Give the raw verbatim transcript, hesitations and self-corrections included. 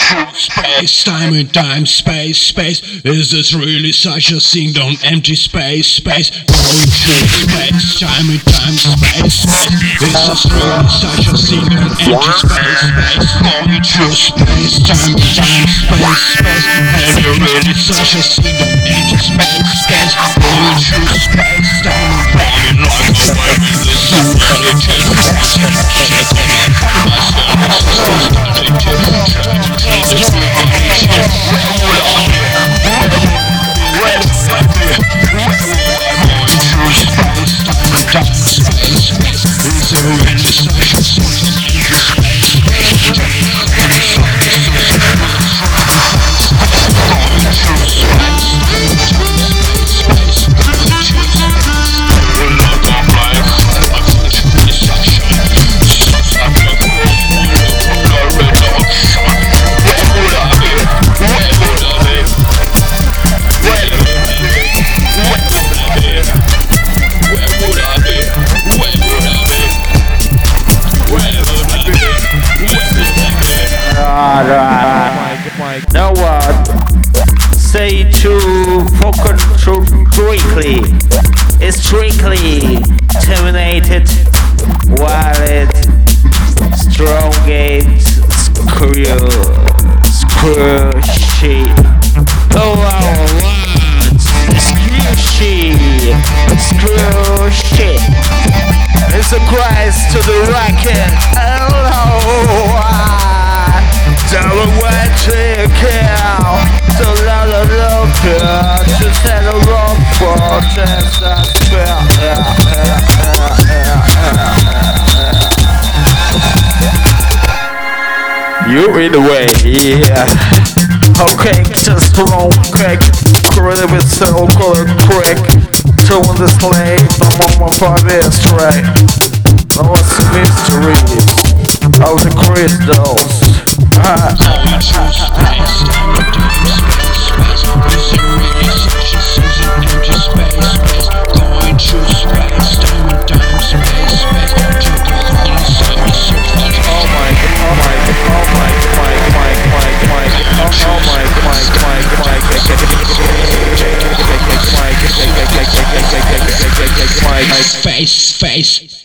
Space, time and time, space, space. Is this really such a thing? Don't empty space, space. Going through space, time and time, space, space. Is this really such a thing? Don't empty space, space. Going through space, time and time, space, space. Is there really such a thing? Don't empty space, space. Going through space, time and time, like a wave. This is really just shit on me. My soul is starting Now what? Say to focus strictly, is strictly terminated while it strong gate screw screw shit. Oh what? Screw shit, screw shit. It's a Christ to the racket. Oh. Don't wait to kill, to let it look good, to set a rock for just a spell. You in the way, yeah. Okay, just wrong quick, creative with so color quick. To win the slave, I'm on my father's straight. Now what's the mystery of the crystals? Ah. Going through space, time and time, space, space. Is there really such a thing as empty space, space? Going through space, time and time, space, space. To the whole sun is so much. Oh my god, oh my god, oh my god, my my my my oh my god, my my my Space, space.